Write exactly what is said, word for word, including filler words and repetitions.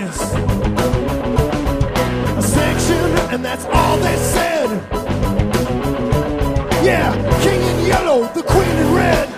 dance. A section, and that's all they said. Yeah, king in yellow, the queen in red.